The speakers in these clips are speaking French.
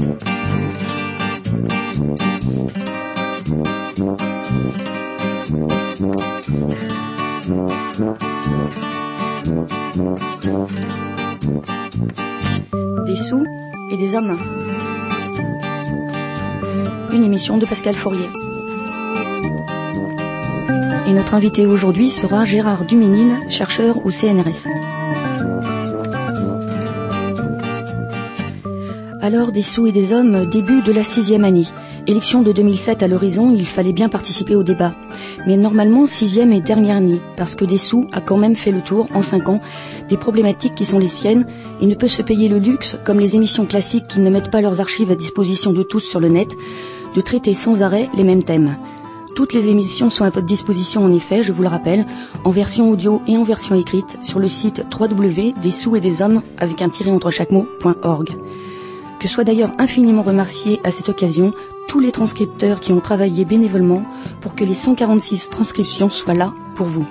Des sous et des hommes. Une émission de Pascal Faurier. Et notre invité aujourd'hui sera Gérard Duménil, chercheur au CNRS. Alors, des sous et des hommes, début de la 6e année. Élection de 2007 à l'horizon, il fallait bien participer au débat. Mais normalement, 6e et dernière année, parce que Dessous a quand même fait le tour, en 5 ans, des problématiques qui sont les siennes et ne peut se payer le luxe, comme les émissions classiques qui ne mettent pas leurs archives à disposition de tous sur le net, de traiter sans arrêt les mêmes thèmes. Toutes les émissions sont à votre disposition en effet, je vous le rappelle, en version audio et en version écrite, sur le site www.dessous-et-des-hommes avec un tiret entre chaque mot.org. Que soient d'ailleurs infiniment remerciés à cette occasion tous les transcripteurs qui ont travaillé bénévolement pour que les 146 transcriptions soient là pour vous.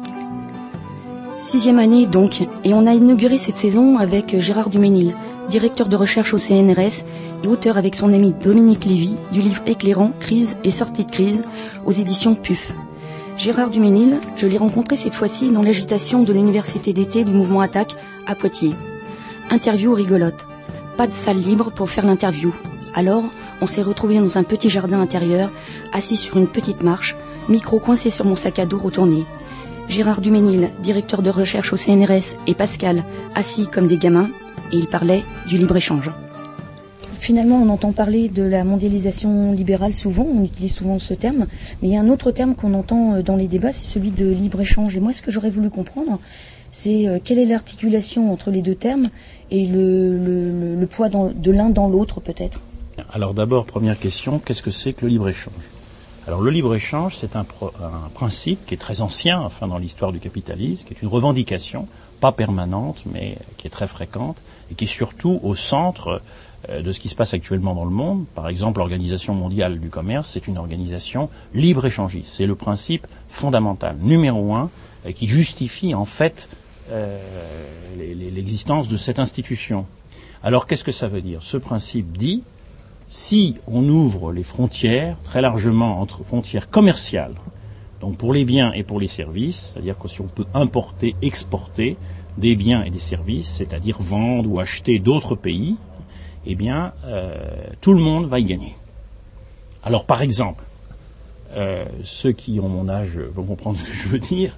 6e année donc, et on a inauguré cette saison avec Gérard Duménil, directeur de recherche au CNRS et auteur avec son ami Dominique Lévy du livre éclairant Crise et sortie de crise aux éditions PUF. Gérard Duménil, je l'ai rencontré cette fois-ci dans l'agitation de l'université d'été du mouvement Attaque à Poitiers. Interview rigolote. Pas de salle libre pour faire l'interview. Alors, on s'est retrouvés dans un petit jardin intérieur, assis sur une petite marche, micro coincé sur mon sac à dos retourné. Gérard Duménil, directeur de recherche au CNRS, et Pascal, assis comme des gamins, et ils parlaient du libre-échange. Finalement, on entend parler de la mondialisation libérale souvent, on utilise souvent ce terme, mais il y a un autre terme qu'on entend dans les débats, c'est celui de libre-échange. Et moi, ce que j'aurais voulu comprendre, c'est quelle est l'articulation entre les deux termes et le poids de l'un dans l'autre, peut-être. Alors d'abord, première question, qu'est-ce que c'est que le libre-échange ? Alors le libre-échange, c'est un principe qui est très ancien, enfin dans l'histoire du capitalisme, qui est une revendication, pas permanente, mais qui est très fréquente, et qui est surtout au centre de ce qui se passe actuellement dans le monde. Par exemple, l'Organisation mondiale du commerce, c'est une organisation libre-échangiste. C'est le principe fondamental, numéro 1, qui justifie en fait l'existence de cette institution. Alors qu'est-ce que ça veut dire ? Ce principe dit, si on ouvre les frontières très largement entre frontières commerciales, donc pour les biens et pour les services, c'est-à-dire que si on peut importer, exporter des biens et des services, c'est-à-dire vendre ou acheter d'autres pays, eh bien, tout le monde va y gagner. Alors, par exemple, ceux qui ont mon âge vont comprendre ce que je veux dire.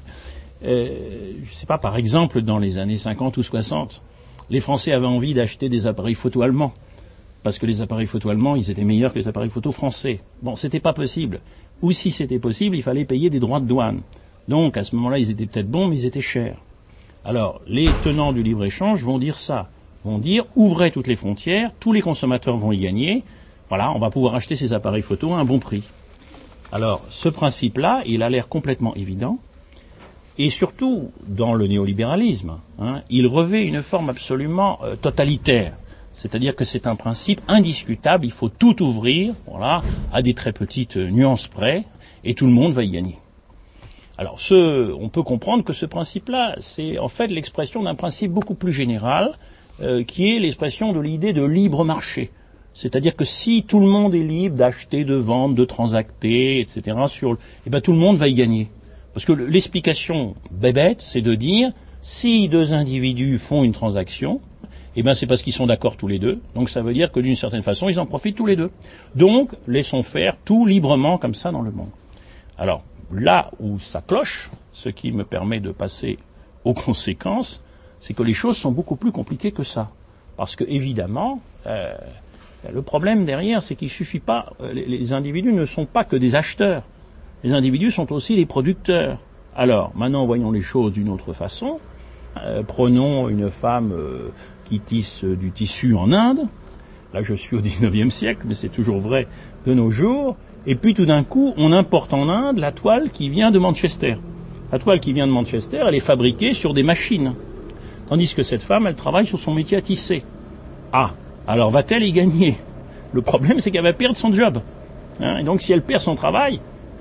Je sais pas, par exemple, dans les années 50 ou 60, les Français avaient envie d'acheter des appareils photo allemands, parce que les appareils photo allemands, ils étaient meilleurs que les appareils photo français. Bon, c'était pas possible. Ou si c'était possible, il fallait payer des droits de douane. Donc, à ce moment-là, ils étaient peut-être bons, mais ils étaient chers. Alors, les tenants du libre-échange vont dire ça. Vont dire, ouvrez toutes les frontières, tous les consommateurs vont y gagner. Voilà, on va pouvoir acheter ces appareils photo à un bon prix. Alors, ce principe-là, il a l'air complètement évident. Et surtout, dans le néolibéralisme, il revêt une forme absolument totalitaire. C'est-à-dire que c'est un principe indiscutable, il faut tout ouvrir, voilà, à des très petites nuances près, et tout le monde va y gagner. Alors, on peut comprendre que ce principe-là, c'est en fait l'expression d'un principe beaucoup plus général, qui est l'expression de l'idée de libre marché. C'est-à-dire que si tout le monde est libre d'acheter, de vendre, de transacter, etc., tout le monde va y gagner. Parce que l'explication bébête, c'est de dire, si deux individus font une transaction, c'est parce qu'ils sont d'accord tous les deux. Donc ça veut dire que d'une certaine façon, ils en profitent tous les deux. Donc, laissons faire tout librement comme ça dans le monde. Alors, là où ça cloche, ce qui me permet de passer aux conséquences, c'est que les choses sont beaucoup plus compliquées que ça. Parce que, évidemment, le problème derrière, c'est qu'il suffit pas, les individus ne sont pas que des acheteurs. Les individus sont aussi les producteurs. Alors, maintenant, voyons les choses d'une autre façon. Prenons une femme qui tisse du tissu en Inde. Là, je suis au 19e siècle, mais c'est toujours vrai de nos jours. Et puis, tout d'un coup, on importe en Inde la toile qui vient de Manchester. La toile qui vient de Manchester, elle est fabriquée sur des machines. Tandis que cette femme, elle travaille sur son métier à tisser. Ah, alors va-t-elle y gagner ? Le problème, c'est qu'elle va perdre son job. Et donc, si elle perd son travail,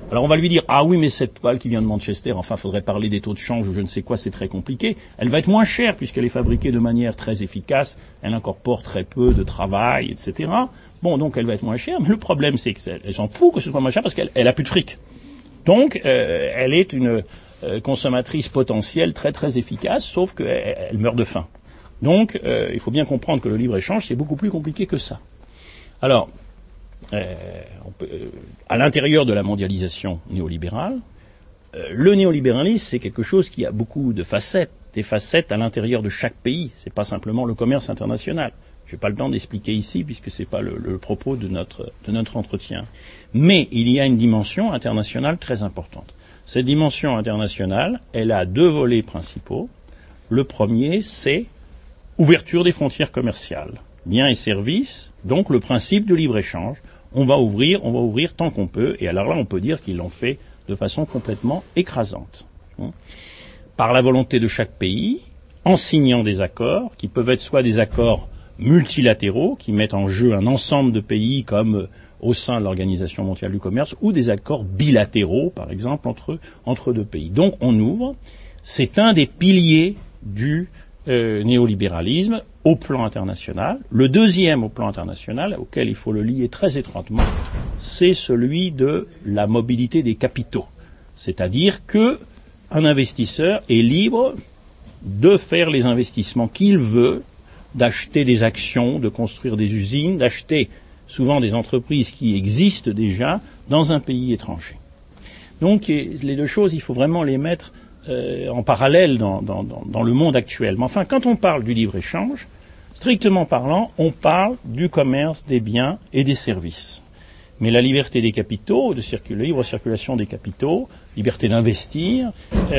Alors on va lui dire, ah oui, mais cette toile qui vient de Manchester, enfin, faudrait parler des taux de change ou je ne sais quoi, c'est très compliqué. Elle va être moins chère puisqu'elle est fabriquée de manière très efficace, elle incorpore très peu de travail, etc. Bon, donc elle va être moins chère, mais le problème c'est qu'elle s'en fout que ce soit moins cher parce qu'elle a plus de fric. Donc elle est une consommatrice potentielle très très efficace, sauf qu'elle meurt de faim. Donc il faut bien comprendre que le libre-échange, c'est beaucoup plus compliqué que ça. Alors, à l'intérieur de la mondialisation néolibérale, le néolibéralisme, c'est quelque chose qui a beaucoup de facettes, des facettes à l'intérieur de chaque pays. C'est pas simplement le commerce international. Je n'ai pas le temps d'expliquer ici, puisque c'est pas le propos de notre entretien. Mais il y a une dimension internationale très importante. Cette dimension internationale, elle a deux volets principaux. Le premier, c'est ouverture des frontières commerciales, biens et services, donc le principe de libre-échange. On va ouvrir tant qu'on peut, et alors là, on peut dire qu'ils l'ont fait de façon complètement écrasante. Par la volonté de chaque pays, en signant des accords, qui peuvent être soit des accords multilatéraux, qui mettent en jeu un ensemble de pays comme au sein de l'Organisation mondiale du commerce, ou des accords bilatéraux, par exemple, entre deux pays. Donc on ouvre, c'est un des piliers du néolibéralisme au plan international. Le deuxième au plan international, auquel il faut le lier très étroitement, c'est celui de la mobilité des capitaux. C'est-à-dire que un investisseur est libre de faire les investissements qu'il veut, d'acheter des actions, de construire des usines, d'acheter souvent des entreprises qui existent déjà dans un pays étranger. Donc les deux choses, il faut vraiment les mettre en parallèle dans le monde actuel. Mais enfin, quand on parle du libre-échange, strictement parlant, on parle du commerce des biens et des services. Mais la liberté des capitaux, la libre circulation des capitaux, liberté d'investir,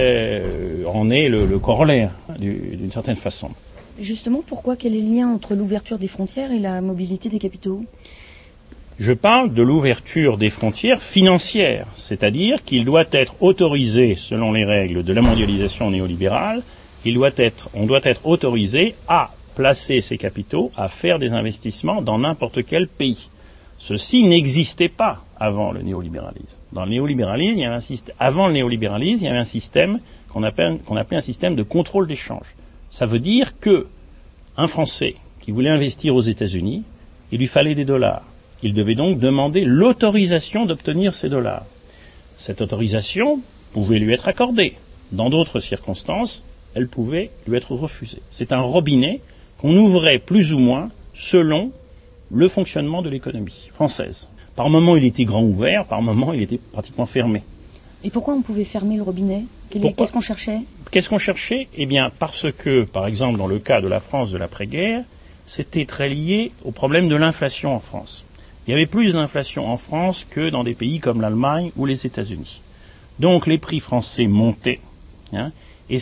en est le corollaire, d'une certaine façon. Justement, pourquoi quel est le lien entre l'ouverture des frontières et la mobilité des capitaux ? Je parle de l'ouverture des frontières financières, c'est-à-dire qu'il doit être autorisé, selon les règles de la mondialisation néolibérale, on doit être autorisé à placer ses capitaux, à faire des investissements dans n'importe quel pays. Ceci n'existait pas avant le néolibéralisme. Dans le néolibéralisme, avant le néolibéralisme, il y avait un système qu'on appelait un système de contrôle d'échange. Ça veut dire que un Français qui voulait investir aux États-Unis, il lui fallait des dollars. Il devait donc demander l'autorisation d'obtenir ces dollars. Cette autorisation pouvait lui être accordée. Dans d'autres circonstances, elle pouvait lui être refusée. C'est un robinet qu'on ouvrait plus ou moins selon le fonctionnement de l'économie française. Par moments, il était grand ouvert, par moments, il était pratiquement fermé. Et pourquoi on pouvait fermer le robinet ? Qu'est-ce qu'on cherchait ? Qu'est-ce qu'on cherchait ? Eh bien, parce que, par exemple, dans le cas de la France de l'après-guerre, c'était très lié au problème de l'inflation en France. Il y avait plus d'inflation en France que dans des pays comme l'Allemagne ou les États-Unis. Donc les prix français montaient, et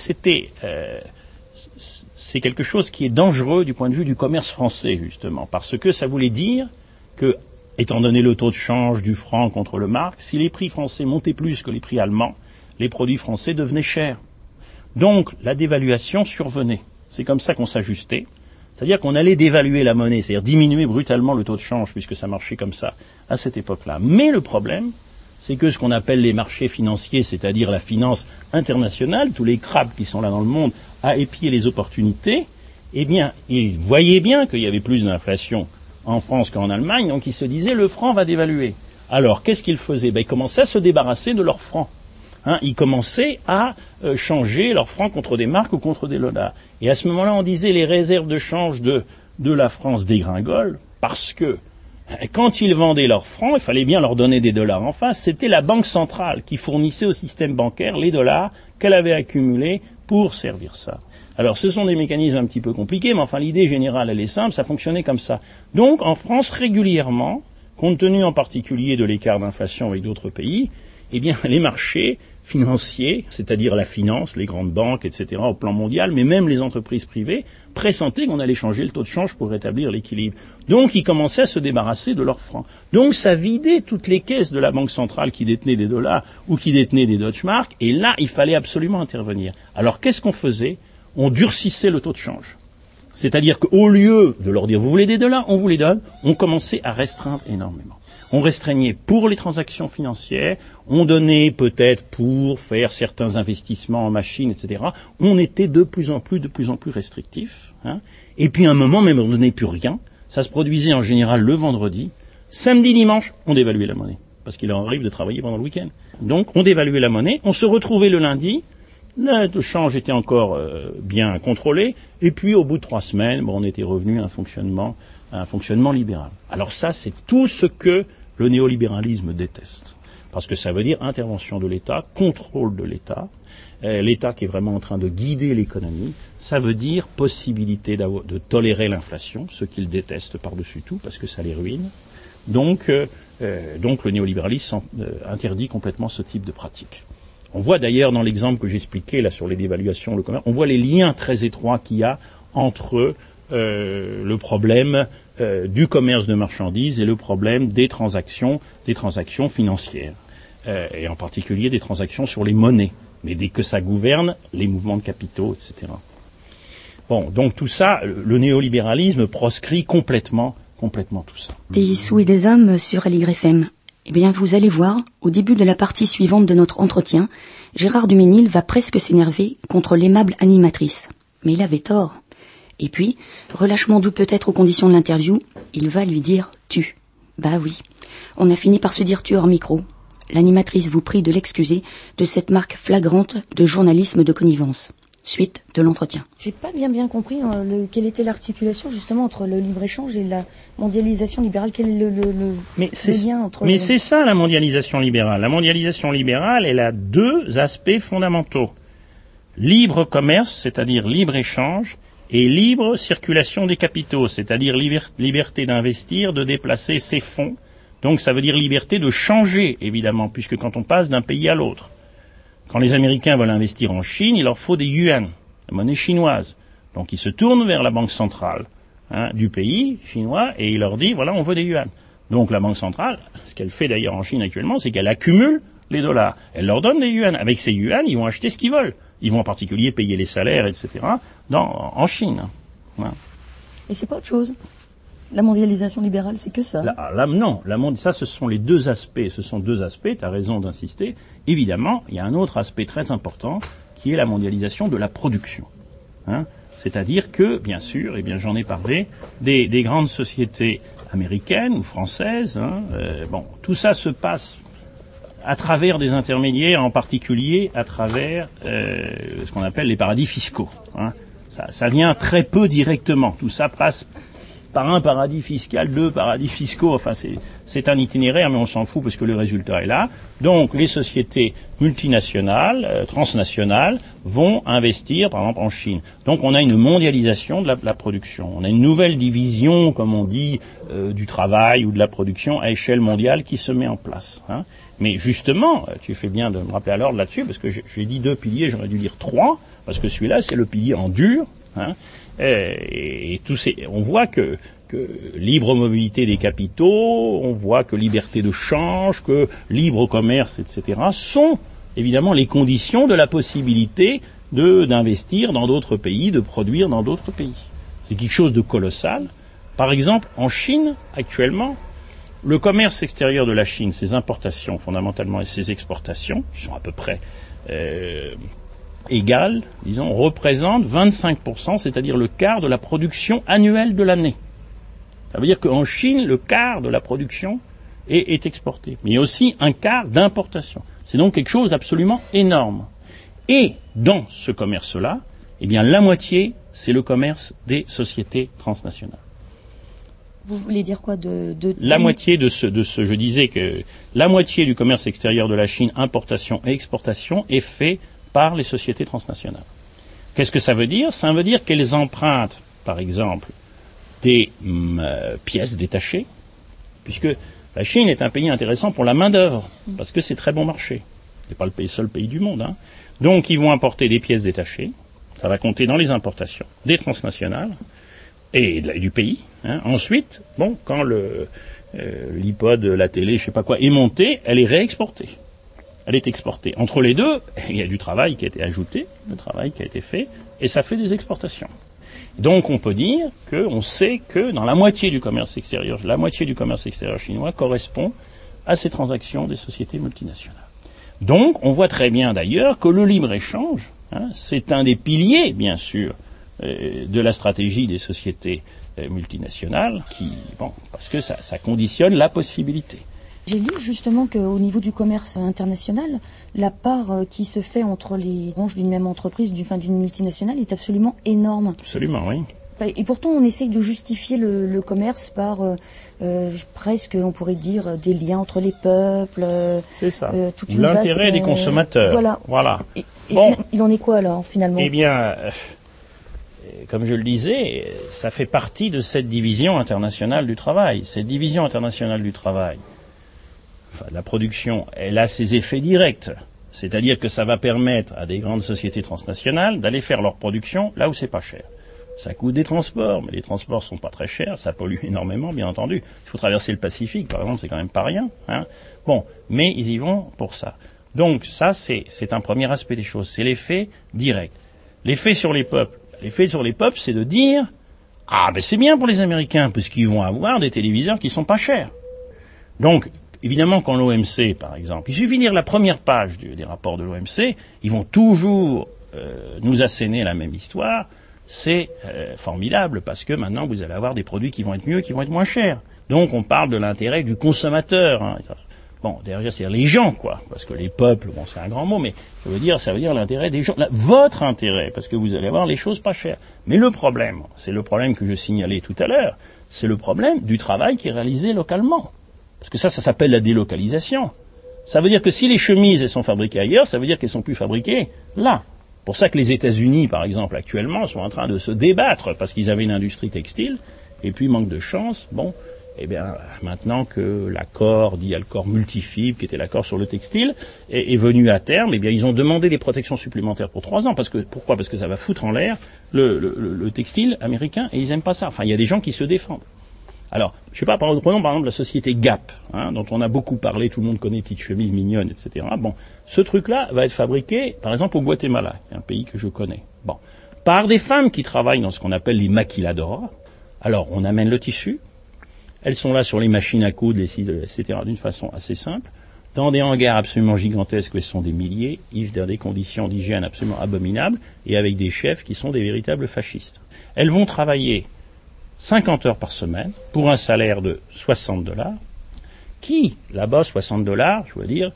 c'est quelque chose qui est dangereux du point de vue du commerce français, justement, parce que ça voulait dire que, étant donné le taux de change du franc contre le mark, si les prix français montaient plus que les prix allemands, les produits français devenaient chers. Donc la dévaluation survenait. C'est comme ça qu'on s'ajustait. C'est-à-dire qu'on allait dévaluer la monnaie, c'est-à-dire diminuer brutalement le taux de change, puisque ça marchait comme ça à cette époque-là. Mais le problème, c'est que ce qu'on appelle les marchés financiers, c'est-à-dire la finance internationale, tous les crabes qui sont là dans le monde à épier les opportunités, eh bien, ils voyaient bien qu'il y avait plus d'inflation en France qu'en Allemagne, donc ils se disaient le franc va dévaluer. Alors, qu'est-ce qu'ils faisaient ? Ils commençaient à se débarrasser de leur franc. Ils commençaient à changer leur franc contre des marques ou contre des dollars. Et à ce moment-là, on disait les réserves de change de la France dégringolent parce que quand ils vendaient leurs francs, il fallait bien leur donner des dollars en face. C'était la banque centrale qui fournissait au système bancaire les dollars qu'elle avait accumulés pour servir ça. Alors, ce sont des mécanismes un petit peu compliqués, mais enfin, l'idée générale, elle est simple, ça fonctionnait comme ça. Donc, en France, régulièrement, compte tenu en particulier de l'écart d'inflation avec d'autres pays, eh bien, les marchés financiers, c'est-à-dire la finance, les grandes banques, etc., au plan mondial, mais même les entreprises privées, pressentaient qu'on allait changer le taux de change pour rétablir l'équilibre. Donc, ils commençaient à se débarrasser de leurs francs. Donc, ça vidait toutes les caisses de la banque centrale qui détenait des dollars ou qui détenait des Deutschmarks, et là, il fallait absolument intervenir. Alors, qu'est-ce qu'on faisait ? On durcissait le taux de change. C'est-à-dire qu'au lieu de leur dire « vous voulez des dollars, on vous les donne », on commençait à restreindre énormément. On restreignait pour les transactions financières, on donnait peut-être pour faire certains investissements en machines, etc. On était de plus en plus restrictif. Hein. Et puis à un moment, même on ne donnait plus rien. Ça se produisait en général le vendredi. Samedi, dimanche, on dévaluait la monnaie. Parce qu'il en arrive de travailler pendant le week-end. Donc on dévaluait la monnaie, on se retrouvait le lundi, le change était encore bien contrôlé, et puis au bout de 3 semaines, on était revenu à un fonctionnement libéral. Alors ça, c'est tout ce que le néolibéralisme déteste. Parce que ça veut dire intervention de l'État, contrôle de l'État, l'État qui est vraiment en train de guider l'économie, ça veut dire possibilité de tolérer l'inflation, ce qu'il déteste par-dessus tout, parce que ça les ruine. Donc le néolibéralisme interdit complètement ce type de pratique. On voit d'ailleurs dans l'exemple que j'expliquais là sur les dévaluations, le commerce, on voit les liens très étroits qu'il y a entre le problème du commerce de marchandises et le problème des transactions financières, et en particulier des transactions sur les monnaies, mais dès que ça gouverne les mouvements de capitaux, etc. Bon, donc tout ça, le néolibéralisme proscrit complètement tout ça. Des sous et des hommes sur LYFM. Eh bien, vous allez voir, au début de la partie suivante de notre entretien, Gérard Duménil va presque s'énerver contre l'aimable animatrice. Mais il avait tort. Et puis, relâchement doux peut-être aux conditions de l'interview, il va lui dire « tu ». Bah oui, on a fini par se dire « tu » hors micro. L'animatrice vous prie de l'excuser de cette marque flagrante de journalisme de connivence. Suite de l'entretien. J'ai pas bien compris quelle était l'articulation justement entre le libre-échange et la mondialisation libérale. Quel est le lien entre... Mais c'est ça la mondialisation libérale. La mondialisation libérale, elle a 2 aspects fondamentaux. Libre commerce, c'est-à-dire libre-échange, et libre circulation des capitaux, c'est-à-dire liberté d'investir, de déplacer ses fonds. Donc ça veut dire liberté de changer, évidemment, puisque quand on passe d'un pays à l'autre, quand les Américains veulent investir en Chine, il leur faut des yuans, la monnaie chinoise. Donc ils se tournent vers la banque centrale du pays chinois et il leur dit, voilà, on veut des yuans. Donc la banque centrale, ce qu'elle fait d'ailleurs en Chine actuellement, c'est qu'elle accumule les dollars. Elle leur donne des yuans. Avec ces yuans, ils vont acheter ce qu'ils veulent. Ils vont en particulier payer les salaires, etc. en Chine. Voilà. Et c'est pas autre chose. La mondialisation libérale, c'est que ça. Non, ça, ce sont les 2 aspects. Ce sont 2 aspects, tu as raison d'insister. Évidemment, il y a un autre aspect très important qui est la mondialisation de la production. C'est-à-dire que, bien sûr, j'en ai parlé, des grandes sociétés américaines ou françaises, tout ça se passe à travers des intermédiaires, en particulier à travers ce qu'on appelle les paradis fiscaux. Ça vient très peu directement. Tout ça passe par un paradis fiscal, 2 paradis fiscaux, enfin c'est un itinéraire, mais on s'en fout parce que le résultat est là. Donc les sociétés multinationales, transnationales, vont investir, par exemple, en Chine. Donc on a une mondialisation de la production. On a une nouvelle division, comme on dit, du travail ou de la production à échelle mondiale qui se met en place. Mais justement, tu fais bien de me rappeler à l'ordre là-dessus, parce que j'ai dit 2 piliers, j'aurais dû dire 3, parce que celui-là, c'est le pilier en dur, et on voit que libre mobilité des capitaux, on voit que liberté de change, que libre commerce, etc., sont évidemment les conditions de la possibilité d'investir dans d'autres pays, de produire dans d'autres pays. C'est quelque chose de colossal. Par exemple, en Chine, actuellement, le commerce extérieur de la Chine, ses importations fondamentalement et ses exportations, qui sont à peu près égales, disons, représentent 25%, c'est-à-dire le quart de la production annuelle de l'année. Ça veut dire qu'en Chine, le quart de la production est exporté. Mais il y a aussi un quart d'importation. C'est donc quelque chose d'absolument énorme. Et dans ce commerce-là, la moitié, c'est le commerce des sociétés transnationales. Vous voulez dire quoi La moitié de ce, je disais que la moitié du commerce extérieur de la Chine, importation et exportation, est fait par les sociétés transnationales. Qu'est-ce que ça veut dire? Ça veut dire qu'elles empruntent, par exemple, des pièces détachées, puisque la Chine est un pays intéressant pour la main-d'œuvre, parce que c'est très bon marché. C'est pas le seul pays du monde. Donc ils vont importer des pièces détachées, ça va compter dans les importations des transnationales et du pays. Ensuite, quand l'iPod, la télé, je sais pas quoi, est montée, elle est réexportée. Elle est exportée. Entre les deux, il y a du travail qui a été ajouté, le travail qui a été fait, et ça fait des exportations. Donc on peut dire qu'on sait que dans la moitié du commerce extérieur chinois correspond à ces transactions des sociétés multinationales. Donc on voit très bien d'ailleurs que le libre-échange, c'est un des piliers, bien sûr, de la stratégie des sociétés multinationales, parce que ça conditionne la possibilité. J'ai lu justement qu'au niveau du commerce international, la part qui se fait entre les branches d'une même entreprise, d'une multinationale, est absolument énorme. Absolument, oui. Et pourtant, on essaye de justifier le commerce par presque, on pourrait dire, des liens entre les peuples. C'est ça. L'intérêt des consommateurs. Voilà. Et bon, il en est quoi alors, finalement? Eh bien, comme je le disais, ça fait partie de cette division internationale du travail. Cette division internationale du travail, la production, elle a ses effets directs. C'est-à-dire que ça va permettre à des grandes sociétés transnationales d'aller faire leur production là où c'est pas cher. Ça coûte des transports, mais les transports sont pas très chers, ça pollue énormément, bien entendu. Il faut traverser le Pacifique, par exemple, c'est quand même pas rien. Bon, mais ils y vont pour ça. Donc ça, c'est un premier aspect des choses, c'est l'effet direct. L'effet sur les peuples, c'est de dire c'est bien pour les Américains, parce qu'ils vont avoir des téléviseurs qui sont pas chers. Donc, évidemment, quand l'OMC, par exemple, il suffit de lire la première page des rapports de l'OMC, ils vont toujours nous asséner la même histoire. C'est formidable, parce que maintenant, vous allez avoir des produits qui vont être mieux, qui vont être moins chers. Donc, on parle de l'intérêt du consommateur. Bon, derrière, c'est les gens, quoi, parce que les peuples, c'est un grand mot, mais ça veut dire l'intérêt des gens, votre intérêt, parce que vous allez avoir les choses pas chères. Mais le problème, c'est le problème que je signalais tout à l'heure, c'est le problème du travail qui est réalisé localement. Parce que ça s'appelle la délocalisation. Ça veut dire que si les chemises, elles sont fabriquées ailleurs, ça veut dire qu'elles sont plus fabriquées là. Pour ça que les États-Unis, par exemple, actuellement, sont en train de se débattre parce qu'ils avaient une industrie textile, et puis manque de chance, maintenant que l'accord multifibre, qui était l'accord sur le textile, est venu à terme, ils ont demandé des protections supplémentaires pour 3 ans. Pourquoi ? Parce que ça va foutre en l'air le textile américain, et ils aiment pas ça. Enfin, il y a des gens qui se défendent. Alors, je sais pas, prenons par exemple la société Gap, dont on a beaucoup parlé, tout le monde connaît, petites chemises mignonnes, etc. Bon, ce truc-là va être fabriqué, par exemple, au Guatemala, un pays que je connais. Bon, par des femmes qui travaillent dans ce qu'on appelle les maquiladoras. Alors, on amène le tissu, elles sont là sur les machines à coudre, les ciseaux, etc., d'une façon assez simple, dans des hangars absolument gigantesques, où ce sont des milliers, dans des conditions d'hygiène absolument abominables, et avec des chefs qui sont des véritables fascistes. Elles vont travailler 50 heures par semaine, pour un salaire de $60, qui, là-bas, $60, je veux dire,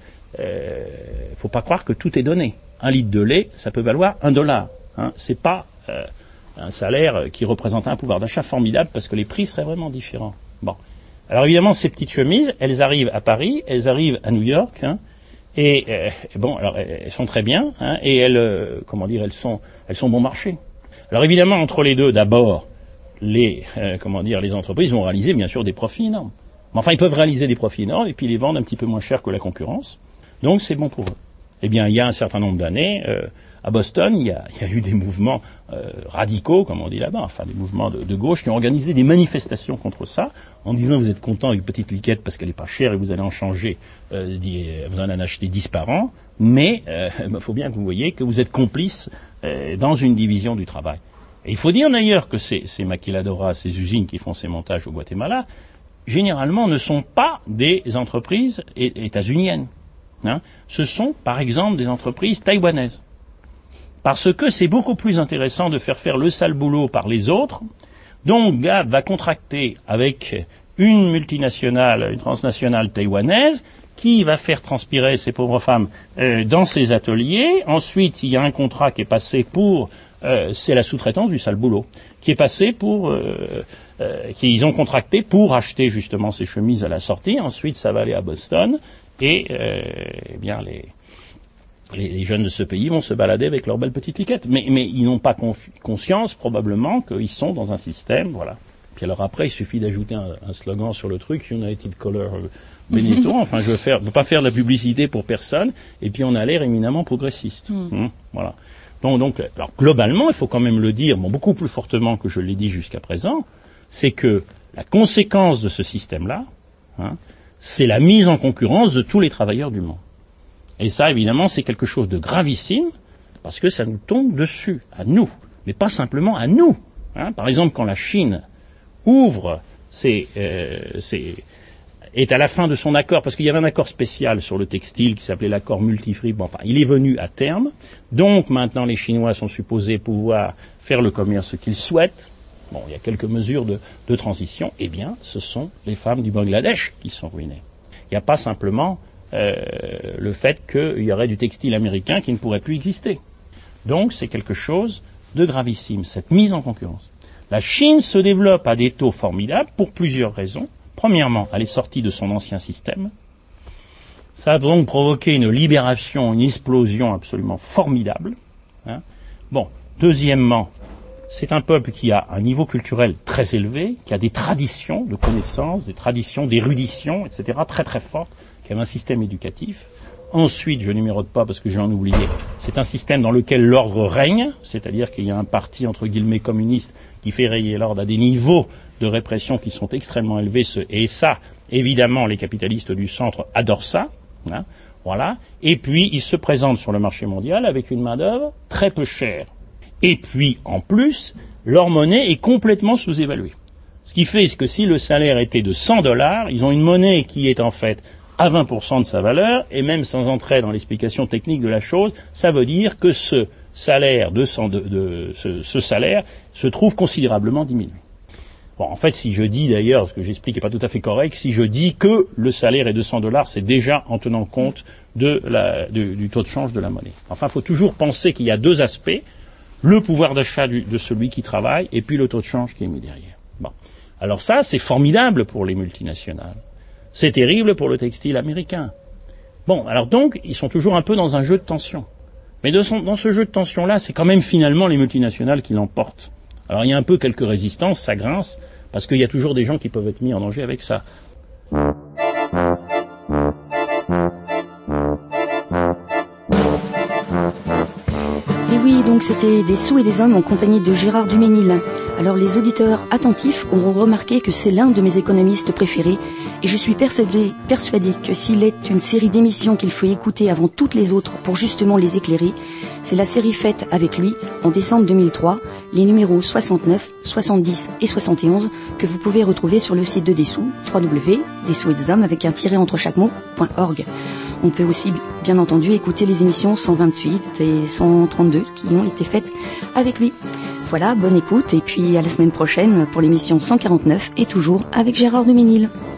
faut pas croire que tout est donné. 1 litre de lait, ça peut valoir $1. C'est pas un salaire qui représente un pouvoir d'achat formidable, parce que les prix seraient vraiment différents. Bon. Alors évidemment, ces petites chemises, elles arrivent à Paris, elles arrivent à New York, alors elles sont très bien, et elles sont bon marché. Alors évidemment, entre les deux, d'abord, les entreprises vont réaliser bien sûr des profits énormes. Mais enfin, ils peuvent réaliser des profits énormes et puis les vendre un petit peu moins cher que la concurrence. Donc c'est bon pour eux. Eh bien, il y a un certain nombre d'années, à Boston, il y a eu des mouvements radicaux, comme on dit là-bas, enfin des mouvements de gauche qui ont organisé des manifestations contre ça, en disant vous êtes content avec petite liquette parce qu'elle n'est pas chère et vous allez en changer, vous en acheter 10 par an, mais il faut bien que vous voyez que vous êtes complice dans une division du travail. Et il faut dire d'ailleurs que ces maquiladoras, ces usines qui font ces montages au Guatemala, généralement ne sont pas des entreprises états-uniennes. Ce sont, par exemple, des entreprises taïwanaises. Parce que c'est beaucoup plus intéressant de faire le sale boulot par les autres. Donc Gap va contracter avec une multinationale, une transnationale taïwanaise, qui va faire transpirer ces pauvres femmes dans ses ateliers. Ensuite, il y a un contrat qui est passé pour... c'est la sous-traitance du sale boulot, qui est passé qu'ils ont contracté pour acheter justement ces chemises à la sortie. Ensuite, ça va aller à Boston, et les jeunes de ce pays vont se balader avec leurs belles petites liquettes. Mais ils n'ont pas conscience, probablement, qu'ils sont dans un système, voilà. Puis alors après, il suffit d'ajouter un slogan sur le truc, United Color Benetton. Enfin, je veux pas faire de la publicité pour personne, et puis on a l'air éminemment progressiste. Voilà. Donc, alors globalement, il faut quand même le dire, beaucoup plus fortement que je l'ai dit jusqu'à présent, c'est que la conséquence de ce système-là, c'est la mise en concurrence de tous les travailleurs du monde. Et ça, évidemment, c'est quelque chose de gravissime, parce que ça nous tombe dessus, à nous, mais pas simplement à nous, Par exemple, quand la Chine ouvre est à la fin de son accord, parce qu'il y avait un accord spécial sur le textile qui s'appelait l'accord multifree, il est venu à terme, donc maintenant les Chinois sont supposés pouvoir faire le commerce qu'ils souhaitent. Il y a quelques mesures de transition, eh bien, ce sont les femmes du Bangladesh qui sont ruinées. Il n'y a pas simplement le fait qu'il y aurait du textile américain qui ne pourrait plus exister. Donc c'est quelque chose de gravissime, cette mise en concurrence. La Chine se développe à des taux formidables pour plusieurs raisons. Premièrement, elle est sortie de son ancien système. Ça a donc provoqué une libération, une explosion absolument formidable. Deuxièmement, c'est un peuple qui a un niveau culturel très élevé, qui a des traditions de connaissances, des traditions d'érudition, etc., très très fortes, qui a un système éducatif. Ensuite, je numérote pas parce que je vais en oublier, c'est un système dans lequel l'ordre règne, c'est-à-dire qu'il y a un parti, entre guillemets, communiste qui fait régner l'ordre à des niveaux de répression qui sont extrêmement élevés, et ça, évidemment, les capitalistes du centre adorent ça, voilà. Et puis, ils se présentent sur le marché mondial avec une main-d'œuvre très peu chère. Et puis, en plus, leur monnaie est complètement sous-évaluée. Ce qui fait que si le salaire était de $100, ils ont une monnaie qui est en fait à 20% de sa valeur, et même sans entrer dans l'explication technique de la chose, ça veut dire que ce salaire ce salaire se trouve considérablement diminué. En fait, si je dis d'ailleurs, ce que j'explique n'est pas tout à fait correct, si je dis que le salaire est de $100, c'est déjà en tenant compte du taux de change de la monnaie. Enfin, il faut toujours penser qu'il y a deux aspects, le pouvoir d'achat de celui qui travaille, et puis le taux de change qui est mis derrière. Alors ça, c'est formidable pour les multinationales. C'est terrible pour le textile américain. Alors donc, ils sont toujours un peu dans un jeu de tension. Mais dans ce jeu de tension-là, c'est quand même finalement les multinationales qui l'emportent. Alors il y a un peu quelques résistances, ça grince, parce qu'il y a toujours des gens qui peuvent être mis en danger avec ça. Et oui, donc c'était Des sous et des hommes en compagnie de Gérard Duménil. Alors les auditeurs attentifs auront remarqué que c'est l'un de mes économistes préférés, et je suis persuadée que s'il est une série d'émissions qu'il faut écouter avant toutes les autres pour justement les éclairer, c'est la série faite avec lui en décembre 2003, les numéros 69, 70 et 71 que vous pouvez retrouver sur le site de Dessous, www.dessousetdeshommes avec un tiret entre chaque mot.org. On peut aussi, bien entendu, écouter les émissions 128 et 132 qui ont été faites avec lui. Voilà, bonne écoute et puis à la semaine prochaine pour l'émission 149 et toujours avec Gérard Duménil.